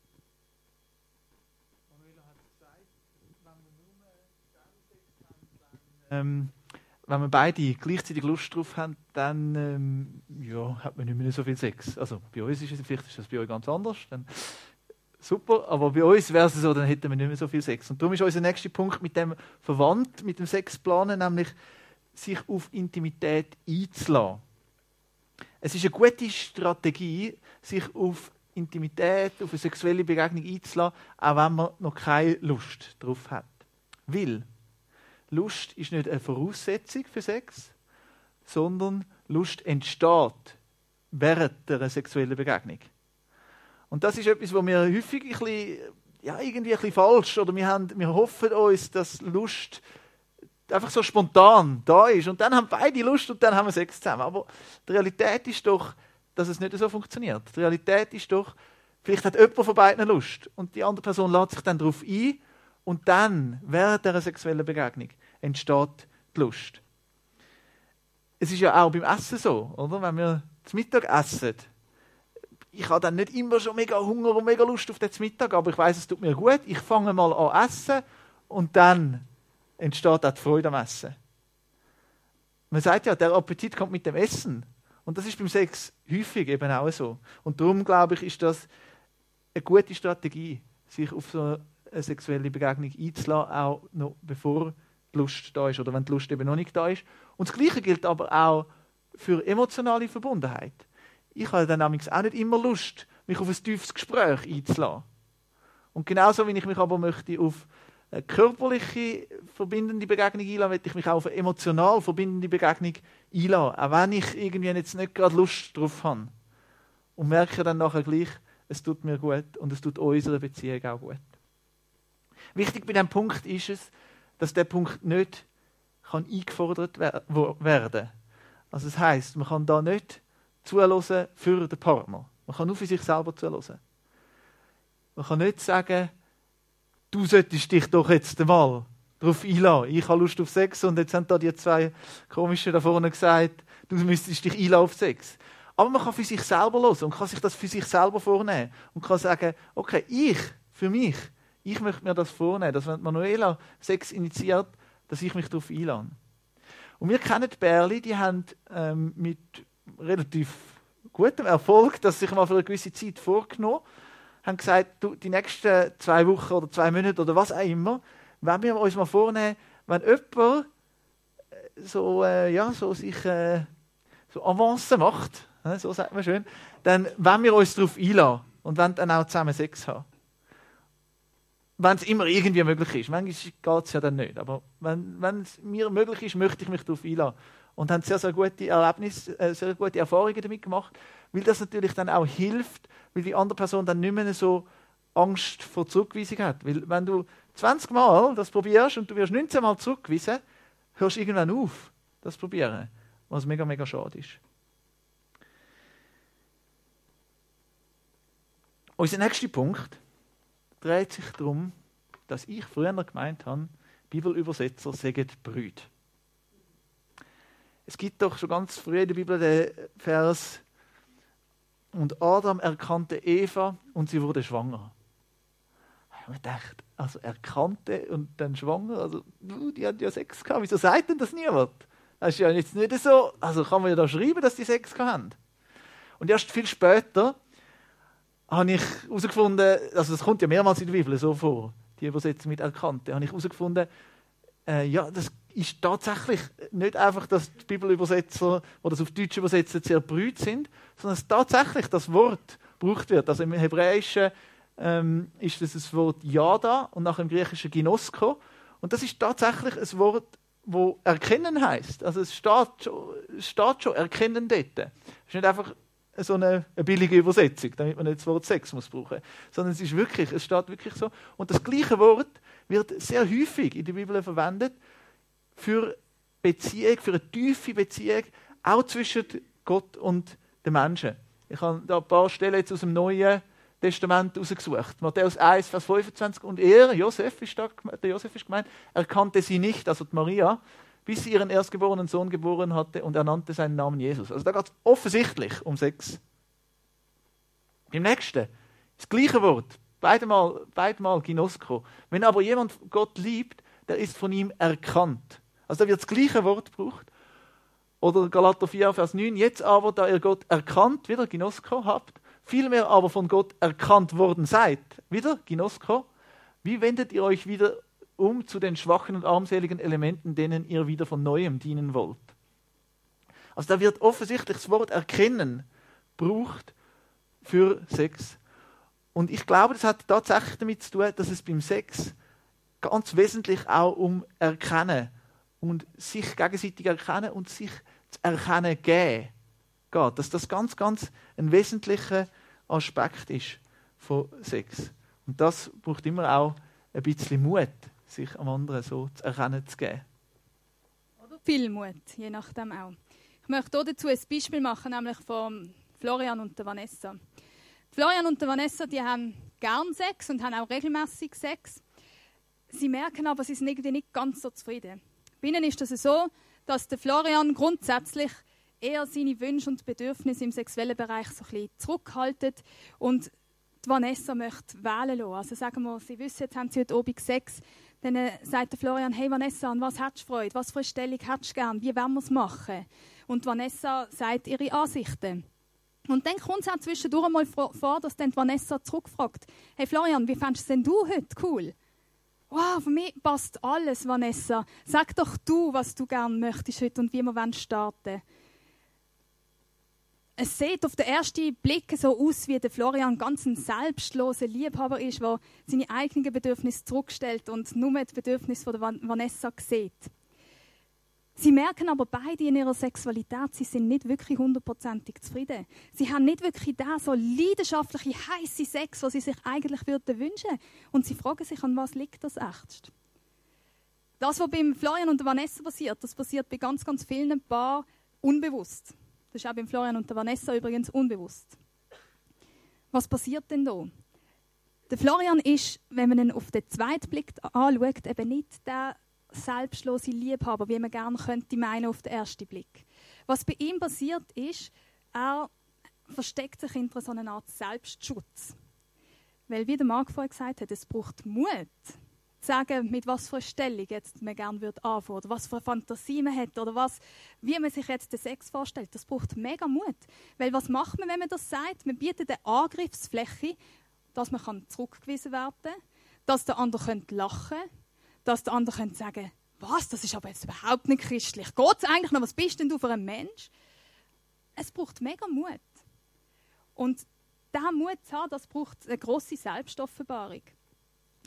Wenn wir beide gleichzeitig Lust drauf haben, dann hat man nicht mehr so viel Sex. Also bei uns ist es, vielleicht ist das bei euch ganz anders. Dann, super, aber bei uns wäre es so, dann hätten wir nicht mehr so viel Sex. Und darum ist unser nächster Punkt mit dem verwandt, mit dem Sexplanen, nämlich sich auf Intimität einzulassen. Es ist eine gute Strategie, sich auf Intimität, auf eine sexuelle Begegnung einzulassen, auch wenn man noch keine Lust drauf hat. Weil Lust ist nicht eine Voraussetzung für Sex, sondern Lust entsteht während der sexuellen Begegnung. Und das ist etwas, wo wir häufig irgendwie ein bisschen falsch, oder wir hoffen uns, dass Lust einfach so spontan da ist. Und dann haben beide Lust und dann haben wir Sex zusammen. Aber die Realität ist doch, dass es nicht so funktioniert. Die Realität ist doch, vielleicht hat jemand von beiden Lust und die andere Person lädt sich dann darauf ein und dann, während dieser sexuellen Begegnung, entsteht die Lust. Es ist ja auch beim Essen so, oder? Wenn wir zum Mittag essen, ich habe dann nicht immer schon mega Hunger und mega Lust auf den Mittag, aber ich weiß, es tut mir gut. Ich fange mal an essen und dann entsteht auch die Freude am Essen. Man sagt ja, der Appetit kommt mit dem Essen. Und das ist beim Sex häufig eben auch so. Und darum, glaube ich, ist das eine gute Strategie, sich auf so eine sexuelle Begegnung einzulassen, auch noch bevor die Lust da ist oder wenn die Lust eben noch nicht da ist. Und das Gleiche gilt aber auch für emotionale Verbundenheit. Ich habe dann nämlich auch nicht immer Lust, mich auf ein tiefes Gespräch einzulassen. Und genauso, wie ich mich aber möchte auf eine körperliche verbindende Begegnung einlassen, möchte ich mich auch auf eine emotional verbindende Begegnung einlassen. Auch wenn ich irgendwie jetzt nicht gerade Lust drauf habe. Und merke dann nachher gleich, es tut mir gut und es tut unserer Beziehung auch gut. Wichtig bei diesem Punkt ist es, dass der Punkt nicht eingefordert werden kann. Also das heisst, man kann da nicht zuhören für den Partner. Man kann nur für sich selber zuhören. Man kann nicht sagen, du solltest dich doch jetzt mal darauf einlassen. Ich habe Lust auf Sex und jetzt haben da die zwei Komischen da vorne gesagt, du müsstest dich einlassen auf Sex. Aber man kann für sich selber hören und kann sich das für sich selber vornehmen. Und kann sagen, okay, ich möchte mir das vornehmen, dass wenn Manuela Sex initiiert, dass ich mich darauf einlasse. Und wir kennen die Bärli, die haben mit relativ gutem Erfolg, das sich mal für eine gewisse Zeit vorgenommen, haben gesagt, du, die nächsten 2 Wochen oder 2 Monate oder was auch immer, wenn wir uns mal vornehmen, wenn jemand sich Avancen macht, so sagt man schön, dann wollen wir uns darauf einlassen und wollen dann auch zusammen Sex haben. wenn es immer irgendwie möglich ist. Manchmal geht es ja dann nicht. Aber wenn es mir möglich ist, möchte ich mich darauf einlassen. Und haben sehr, sehr gute Erlebnisse, sehr gute Erfahrungen damit gemacht, weil das natürlich dann auch hilft, weil die andere Person dann nicht mehr so Angst vor Zurückweisung hat. Weil wenn du 20 Mal das probierst und du wirst 19 Mal zurückgewiesen, hörst du irgendwann auf, das zu probieren. Was mega, mega schade ist. Unser nächster Punkt dreht sich darum, dass ich früher gemeint habe, Bibelübersetzer seien Brüder. Es gibt doch schon ganz früh in der Bibel den Vers: Und Adam erkannte Eva und sie wurde schwanger. Ich habe mir gedacht, also erkannte und dann schwanger, also die hat ja Sex gehabt, wieso sagt denn das niemand? Das ist ja jetzt nicht so, also kann man ja da schreiben, dass die Sex gehabt haben. Und erst viel später habe ich herausgefunden, also das kommt ja mehrmals in der Bibel so vor, die Übersetzung mit erkannte, habe ich herausgefunden, ja, das ist tatsächlich nicht einfach, dass die Bibelübersetzer, die das auf Deutsch übersetzen, sehr brüd sind, sondern dass tatsächlich das Wort gebraucht wird. Also im Hebräischen ist das Wort Yada und nach dem Griechischen Ginosko. Und das ist tatsächlich ein Wort, das erkennen heisst. Also es steht schon erkennen dort. Es ist nicht einfach so eine billige Übersetzung, damit man nicht das Wort Sex muss brauchen, sondern es steht wirklich so. Und das gleiche Wort wird sehr häufig in der Bibel verwendet für Beziehung, für eine tiefe Beziehung, auch zwischen Gott und den Menschen. Ich habe da ein paar Stellen jetzt aus dem Neuen Testament herausgesucht. Matthäus 1, Vers 25. Und er, Josef ist gemeint, erkannte sie nicht, also die Maria, bis sie ihren erstgeborenen Sohn geboren hatte, und er nannte seinen Namen Jesus. Also da geht es offensichtlich um Sex. Beim nächsten, das gleiche Wort, beide Mal Ginosko. Wenn aber jemand Gott liebt, der ist von ihm erkannt. Also da wird das gleiche Wort gebraucht. Oder Galater 4, Vers 9. Jetzt aber, da ihr Gott erkannt, wieder Ginosko habt, vielmehr aber von Gott erkannt worden seid, wieder Ginosko, wie wendet ihr euch wieder um zu den schwachen und armseligen Elementen, denen ihr wieder von Neuem dienen wollt? Also da wird offensichtlich das Wort erkennen gebraucht für Sex. Und ich glaube, das hat tatsächlich damit zu tun, dass es beim Sex ganz wesentlich auch um Erkennen und sich gegenseitig erkennen und sich zu erkennen geben geht. Dass das ganz, ganz ein wesentlicher Aspekt ist von Sex. Und das braucht immer auch ein bisschen Mut, sich am anderen so zu erkennen zu geben. Oder viel Mut, je nachdem auch. Ich möchte dazu ein Beispiel machen, nämlich von Florian und der Vanessa. Florian und der Vanessa, die haben gern Sex und haben auch regelmäßig Sex. Sie merken aber, sie sind irgendwie nicht ganz so zufrieden. Bei ihnen ist das so, dass der Florian grundsätzlich eher seine Wünsche und Bedürfnisse im sexuellen Bereich so ein bisschen zurückhaltet und die Vanessa möchte wählen lassen. Also sagen wir, sie wissen, jetzt haben sie heute Abend Sex, dann sagt der Florian, hey Vanessa, an was hättest du Freude? Was für eine Stellung hättest du gern? Wie wollen wir es machen? Und Vanessa sagt ihre Ansichten. Und dann kommt es auch zwischendurch mal vor, dass dann Vanessa zurückfragt, hey Florian, wie fändest du denn du heute cool? Wow, für mich passt alles, Vanessa. Sag doch du, was du gerne möchtest heute und wie wir starten wollen. Es sieht auf den ersten Blick so aus, wie der Florian ganz ein selbstloser Liebhaber ist, der seine eigenen Bedürfnisse zurückstellt und nur die Bedürfnisse von der Vanessa sieht. Sie merken aber beide in ihrer Sexualität, sie sind nicht wirklich 100% zufrieden. Sie haben nicht wirklich den so leidenschaftliche, heiße Sex, was sie sich eigentlich wünschen würden. Und sie fragen sich, an was liegt das echt? Das, was beim Florian und der Vanessa passiert, das passiert bei ganz, ganz vielen Paaren unbewusst. Das ist auch beim Florian und der Vanessa übrigens unbewusst. Was passiert denn da? Der Florian ist, wenn man ihn auf den zweiten Blick anschaut, eben nicht der selbstlose Liebhaber, wie man gerne könnte meinen auf den ersten Blick. Was bei ihm passiert ist, er versteckt sich hinter so einer Art Selbstschutz. Weil, wie der Marc vorhin gesagt hat, es braucht Mut, zu sagen, mit was für einer Stellung jetzt man gerne anfangen würde, oder was für eine Fantasie man hat, oder wie man sich jetzt den Sex vorstellt. Das braucht mega Mut. Weil was macht man, wenn man das sagt? Man bietet eine Angriffsfläche, dass man zurückgewiesen werden kann, dass der andere lachen könnte, dass der andere sagen könnte, was, das ist aber jetzt überhaupt nicht christlich. Geht es eigentlich noch? Was bist denn du für ein Mensch? Es braucht mega Mut. Und diesen Mut zu haben, das braucht eine grosse Selbstoffenbarung.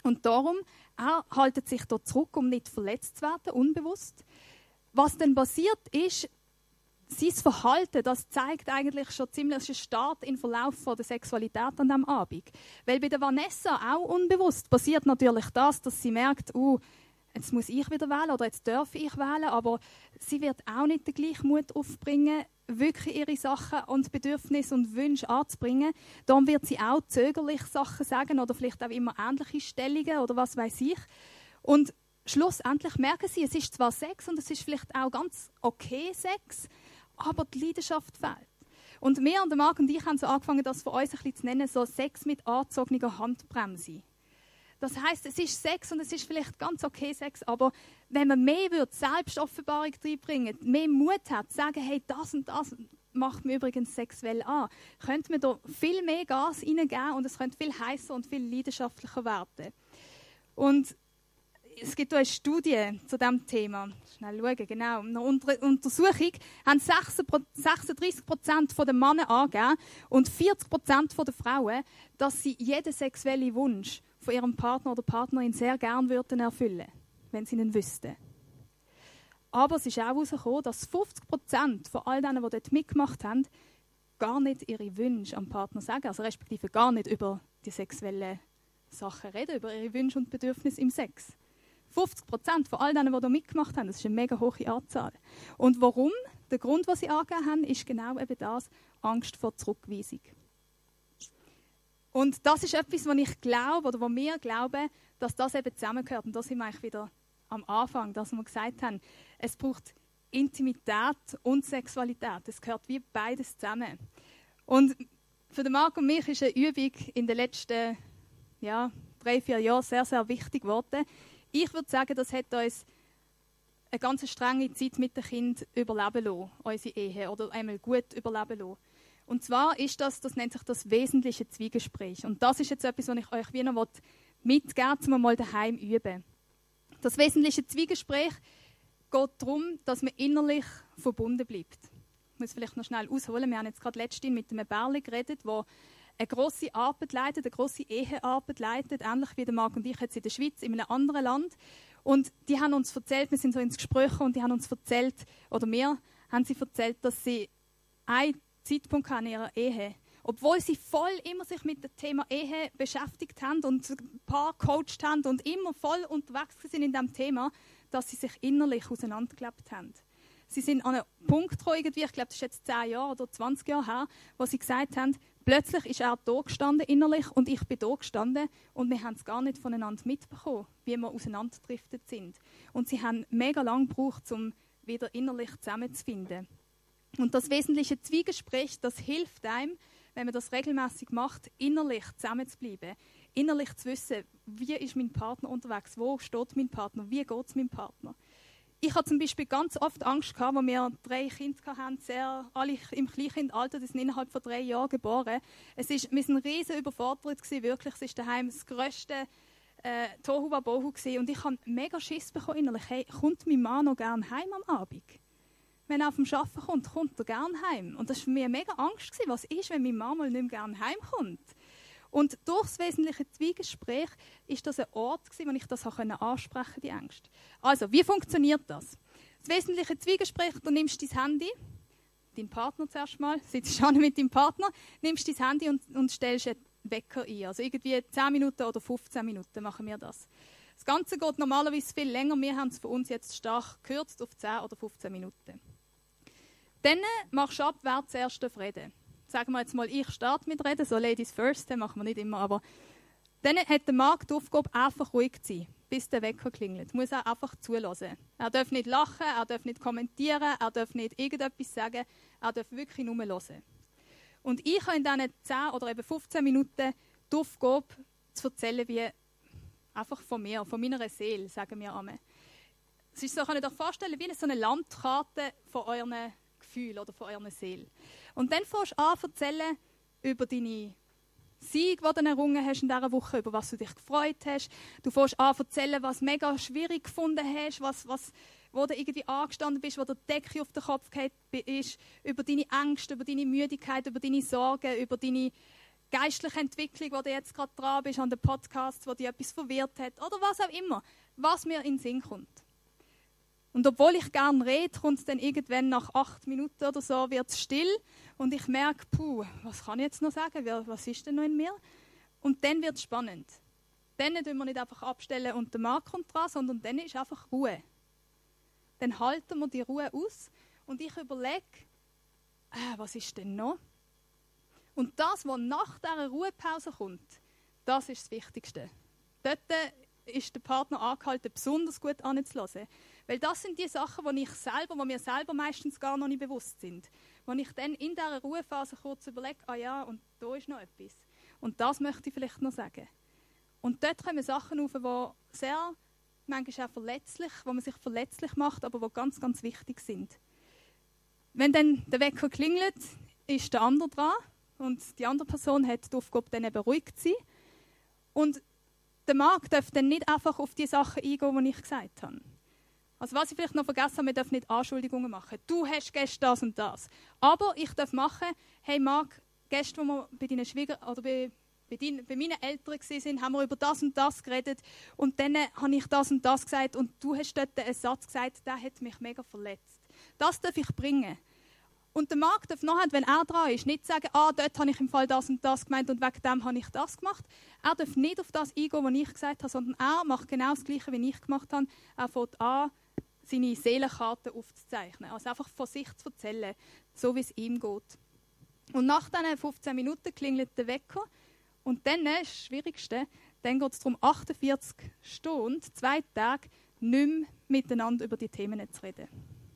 Und darum, er haltet sich da zurück, um nicht verletzt zu werden, unbewusst. Was dann passiert ist, sein Verhalten, das zeigt eigentlich schon ziemlich einen Start im Verlauf von der Sexualität an diesem Abend. Weil bei der Vanessa auch unbewusst passiert natürlich das, dass sie merkt, jetzt muss ich wieder wählen oder jetzt darf ich wählen, aber sie wird auch nicht den gleichen Mut aufbringen, wirklich ihre Sachen und Bedürfnisse und Wünsche anzubringen. Darum wird sie auch zögerlich Sachen sagen oder vielleicht auch immer ähnliche Stellungen oder was weiß ich. Und schlussendlich merken sie, es ist zwar Sex und es ist vielleicht auch ganz okay Sex, aber die Leidenschaft fehlt. Und wir und der Marc und ich haben so angefangen, das für uns ein bisschen zu nennen, so Sex mit angezogener Handbremse. Das heisst, es ist Sex und es ist vielleicht ganz okay Sex, aber wenn man mehr Selbstoffenbarung reinbringen, mehr Mut hat, zu sagen, hey, das und das macht mir übrigens sexuell an, könnte man da viel mehr Gas reingeben und es könnte viel heißer und viel leidenschaftlicher werden. Und es gibt eine Studie zu diesem Thema. Schnell schauen, genau. In einer Untersuchung haben 36% der Männer angegeben und 40% der Frauen, dass sie jeden sexuellen Wunsch von ihrem Partner oder Partnerin sehr gerne würden erfüllen, wenn sie ihn wüssten. Aber es ist auch herausgekommen, dass 50% von all denen, die dort mitgemacht haben, gar nicht ihre Wünsche am Partner sagen, also respektive gar nicht über die sexuellen Sachen reden, über ihre Wünsche und Bedürfnisse im Sex. 50% von all denen, die da mitgemacht haben, das ist eine mega hohe Anzahl. Und warum? Der Grund, was sie angegeben haben, ist genau eben das, Angst vor Zurückweisung. Und das ist etwas, was ich glaube, oder wo wir glauben, dass das eben zusammengehört. Und da sind wir eigentlich wieder am Anfang, dass wir gesagt haben, es braucht Intimität und Sexualität. Es gehört wie beides zusammen. Und für den Marc und mich ist eine Übung in den letzten 3-4 Jahren sehr, sehr wichtig geworden. Ich würde sagen, das hat uns eine ganz strenge Zeit mit dem Kind überleben lassen, unsere Ehe, oder einmal gut überleben lassen. Und zwar ist das nennt sich das wesentliche Zwiegespräch. Und das ist jetzt etwas, was ich euch wieder noch mitgeben will, um mal daheim üben. Das wesentliche Zwiegespräch geht darum, dass man innerlich verbunden bleibt. Ich muss vielleicht noch schnell ausholen. Wir haben jetzt gerade letztens mit einem Bärli geredet, der eine grosse Arbeit leitet, eine grosse Ehearbeit leitet, ähnlich wie der Marc und ich jetzt in der Schweiz, in einem anderen Land. Und die haben uns erzählt, wir sind so ins Gespräch gekommen, und die haben uns erzählt, oder mir haben sie erzählt, dass sie einen Zeitpunkt in ihrer Ehe, obwohl sie voll immer sich mit dem Thema Ehe beschäftigt haben und ein Paar gecoacht haben und immer voll unterwegs sind in diesem Thema, dass sie sich innerlich auseinandergelebt haben. Sie sind an einen Punkt gekommen, irgendwie, ich glaube, das ist jetzt 10 Jahre oder 20 Jahre her, wo sie gesagt haben, plötzlich ist er da gestanden innerlich und ich bin da gestanden und wir haben es gar nicht voneinander mitbekommen, wie wir auseinanderdriftet sind. Und sie haben mega lang gebraucht, um wieder innerlich zusammenzufinden. Und das wesentliche Zwiegespräch, das hilft einem, wenn man das regelmäßig macht, innerlich zusammenzubleiben. Innerlich zu wissen, wie ist mein Partner unterwegs, wo steht mein Partner, wie geht es meinem Partner. Ich hatte zum Beispiel ganz oft Angst gehabt, als wir 3 Kinder hatten, alle im Kleinkindalter, die sind innerhalb von 3 Jahren geboren. Wir waren riesen überfordert gewesen, wirklich. Es war daheim das grösste Tohuwabohu gewesen. Und ich habe mega Schiss bekommen innerlich. Hey, kommt mein Mann noch gerne heim am Abend? Wenn er vom Arbeiten kommt, kommt er gerne heim. Und das war für mich eine mega Angst gewesen. Was ist, wenn mein Mann mal nicht mehr gerne heimkommt? Und durch das wesentliche Zwiegespräch war das ein Ort, wo ich das ansprechen konnte, die Ängste. Also, wie funktioniert das? Das wesentliche Zwiegespräch, du nimmst dein Handy, deinen Partner zuerst mal, sitzt schon mit deinem Partner, nimmst dein Handy und stellst einen Wecker ein. Also irgendwie 10 Minuten oder 15 Minuten machen wir das. Das Ganze geht normalerweise viel länger. Wir haben es für uns jetzt stark gekürzt auf 10 oder 15 Minuten. Dann machst du ab, wer zuerst reden. Sagen wir jetzt mal, ich starte mit Reden, so Ladies first, das machen wir nicht immer, aber dann hat der Marc die Aufgabe, einfach ruhig zu sein, bis der Wecker klingelt. Muss er einfach zulassen. Er darf nicht lachen, er darf nicht kommentieren, er darf nicht irgendetwas sagen, er darf wirklich nur hören. Und ich habe in diesen 10 oder eben 15 Minuten die Aufgabe, zu erzählen, wie einfach von mir, von meiner Seele, sagen wir einmal. Es ist so, könnt ihr euch vorstellen, wie so eine Landkarte von euren Gefühlen oder von eurer Seele. Und dann fängst du an zu erzählen über deine Siege, die du errungen hast in dieser Woche, über was du dich gefreut hast. Du fängst an zu erzählen, was du mega schwierig gefunden hast, wo du irgendwie angestanden bist, wo der Decke auf den Kopf gefallen ist, über deine Ängste, über deine Müdigkeit, über deine Sorgen, über deine geistliche Entwicklung, wo du jetzt gerade dran bist, an den Podcasts, wo dich etwas verwirrt hat oder was auch immer, was mir in den Sinn kommt. Und obwohl ich gerne rede, kommt es dann irgendwann nach 8 Minuten oder so, wird es still und ich merke, was kann ich jetzt noch sagen, was ist denn noch in mir? Und dann wird es spannend. Dann tun wir nicht einfach abstellen und der Markt kommt dran, sondern dann ist einfach Ruhe. Dann halten wir die Ruhe aus und ich überlege, was ist denn noch? Und das, was nach dieser Ruhepause kommt, das ist das Wichtigste. Dort ist der Partner angehalten, besonders gut anzuhören. Weil das sind die Sachen, die mir selber meistens gar noch nicht bewusst sind. Wo ich dann in dieser Ruhephase kurz überlege, und da ist noch etwas. Und das möchte ich vielleicht noch sagen. Und dort kommen Sachen auf, die sehr, manchmal auch verletzlich, wo man sich verletzlich macht, aber die ganz, ganz wichtig sind. Wenn dann der Wecker klingelt, ist der andere dran und die andere Person hat die Aufgabe, dann eben ruhig zu sein. Und der Markt darf dann nicht einfach auf die Sachen eingehen, die ich gesagt habe. Also was ich vielleicht noch vergessen habe, wir dürfen nicht Anschuldigungen machen. Du hast gestern das und das. Aber ich darf machen, hey Marc, gestern, als wir bei deinen Schwieger oder bei meinen Eltern waren, haben wir über das und das geredet und dann habe ich das und das gesagt und du hast dort einen Satz gesagt, der hat mich mega verletzt. Das darf ich bringen. Und der Marc darf nachher, wenn er dran ist, nicht sagen, dort habe ich im Fall das und das gemeint und wegen dem habe ich das gemacht. Er darf nicht auf das eingehen, was ich gesagt habe, sondern er macht genau das Gleiche, wie ich gemacht habe. Er fängt an, seine Seelenkarte aufzuzeichnen. Also einfach von sich zu erzählen, so wie es ihm geht. Und nach diesen 15 Minuten klingelt der Wecker. Und dann, das Schwierigste, dann geht es darum, 48 Stunden, 2 Tage, nicht mehr miteinander über die Themen zu reden.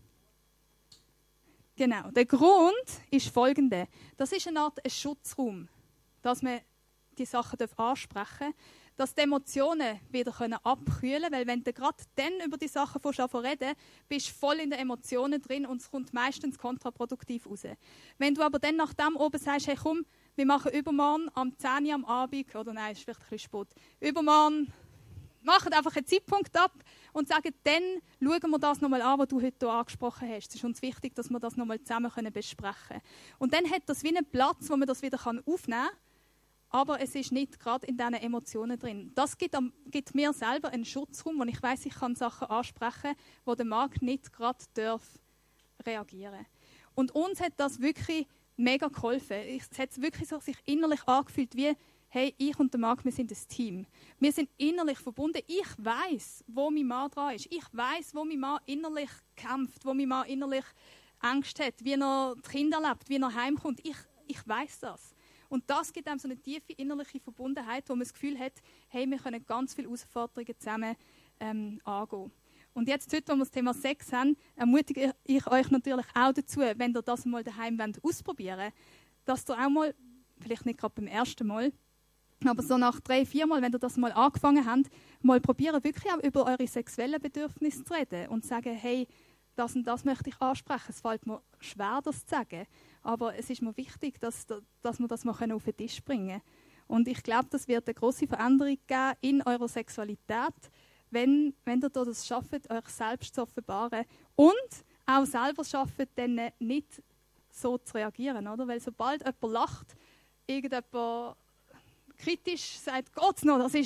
Genau, der Grund ist folgender. Das ist eine Art Schutzraum, dass man die Sachen ansprechen darf, dass die Emotionen wieder abkühlen können, weil wenn du gerade dann über die Sachen reden bist du voll in den Emotionen drin und es kommt meistens kontraproduktiv raus. Wenn du aber dann nach dem oben sagst, hey komm, wir machen übermorgen am 10 Uhr am Abend, oder nein, ist vielleicht ein bisschen spät, übermorgen, machen einfach einen Zeitpunkt ab und sagen, dann schauen wir das nochmal an, was du heute hier angesprochen hast. Es ist uns wichtig, dass wir das nochmal zusammen besprechen können. Und dann hat das wie einen Platz, wo man das wieder aufnehmen kann, aber es ist nicht gerade in diesen Emotionen drin. Das gibt mir selber einen Schutzraum, wo ich weiss, ich kann Sachen ansprechen, wo der Markt nicht gerade reagieren darf. Und uns hat das wirklich mega geholfen. Es hat wirklich so sich innerlich angefühlt wie, hey, ich und der Marc, wir sind ein Team. Wir sind innerlich verbunden. Ich weiss, wo mein Mann dran ist. Ich weiss, wo mein Mann innerlich kämpft, wo mein Mann innerlich Angst hat, wie er die Kinder lebt, wie er heimkommt. Ich weiss das. Und das gibt einem so eine tiefe innerliche Verbundenheit, wo man das Gefühl hat, hey, wir können ganz viele Herausforderungen zusammen angehen. Und jetzt, heute, wo wir das Thema Sex haben, ermutige ich euch natürlich auch dazu, wenn ihr das mal daheim ausprobieren wollt, dass ihr auch mal, vielleicht nicht gerade beim ersten Mal, aber so nach 3-4 Mal, wenn ihr das mal angefangen habt, mal probieren, wirklich auch über eure sexuellen Bedürfnisse zu reden und zu sagen, hey, das und das möchte ich ansprechen. Es fällt mir schwer, das zu sagen, aber es ist mir wichtig, dass wir das mal auf den Tisch bringen können. Und ich glaube, das wird eine grosse Veränderung geben in eurer Sexualität, wenn ihr das schafft, euch selbst zu offenbaren und auch selber schafft, dann nicht so zu reagieren. Oder? Weil sobald jemand lacht, irgendjemand kritisch sagt, Gott noch, das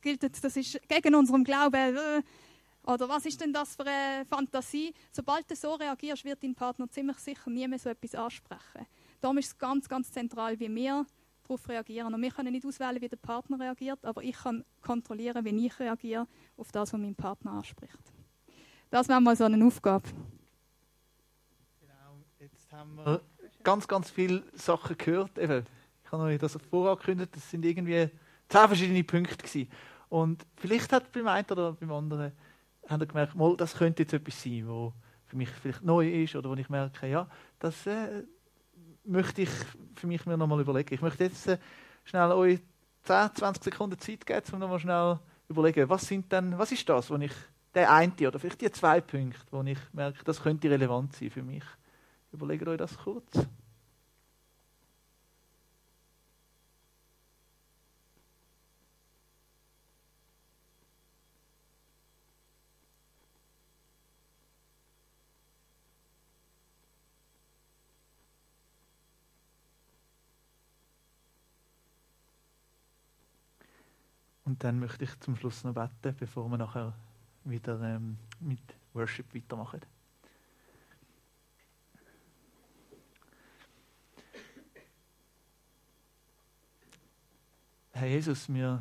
ist gegen unseren Glauben, oder was ist denn das für eine Fantasie? Sobald du so reagierst, wird dein Partner ziemlich sicher nie mehr so etwas ansprechen. Darum ist es ganz, ganz zentral, wie wir darauf reagieren. Und wir können nicht auswählen, wie der Partner reagiert, aber ich kann kontrollieren, wie ich reagiere auf das, was mein Partner anspricht. Das wäre mal so eine Aufgabe. Genau, jetzt haben wir ganz, ganz viele Sachen gehört. Eben, ich habe euch das vorangekündigt, das sind irgendwie 10 verschiedene Punkte gewesen. Und vielleicht hat beim einen oder beim anderen haben gemerkt, mal, das könnte jetzt etwas sein, was für mich vielleicht neu ist oder wo ich merke, ja, das möchte ich für mich mir nochmal überlegen. Ich möchte jetzt schnell euch 10-20 Sekunden Zeit geben, um nochmal schnell überlegen, was ist das, wo ich, der eine oder vielleicht die 2 Punkte, wo ich merke, das könnte relevant sein für mich. Überlegt euch das kurz. Und dann möchte ich zum Schluss noch beten, bevor wir nachher wieder mit Worship weitermachen. Herr Jesus, wir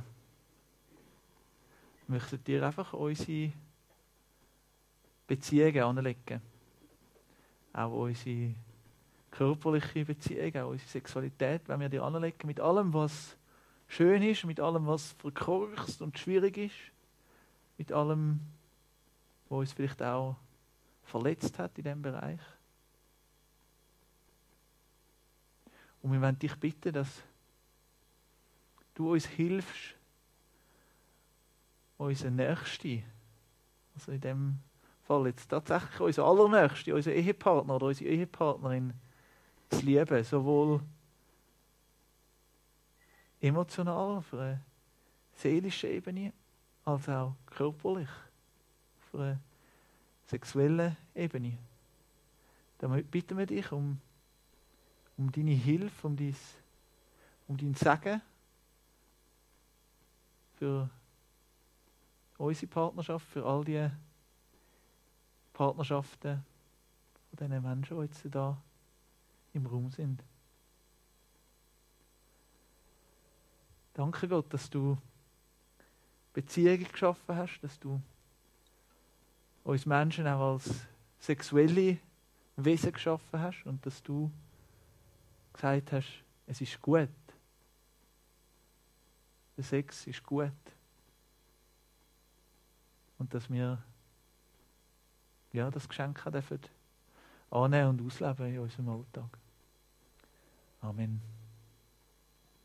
möchten dir einfach unsere Beziehungen anlegen. Auch unsere körperliche Beziehung, auch unsere Sexualität, wenn wir dir anlegen, mit allem, was schön ist, mit allem, was verkorkst und schwierig ist, mit allem, was uns vielleicht auch verletzt hat in diesem Bereich. Und wir wollen dich bitten, dass du uns hilfst, unseren Nächsten, also in dem Fall jetzt tatsächlich unser Allernächsten, unseren Ehepartner oder unsere Ehepartnerin zu lieben, sowohl emotional, auf einer seelischen Ebene, als auch körperlich, auf einer sexuellen Ebene. Damit bitten wir dich um deine Hilfe, um dein Segen für unsere Partnerschaft, für all die Partnerschaften von diesen Menschen, die jetzt da im Raum sind. Danke Gott, dass du Beziehungen geschaffen hast, dass du uns Menschen auch als sexuelle Wesen geschaffen hast und dass du gesagt hast, es ist gut. Der Sex ist gut. Und dass wir das Geschenk dürfen annehmen und ausleben in unserem Alltag. Amen.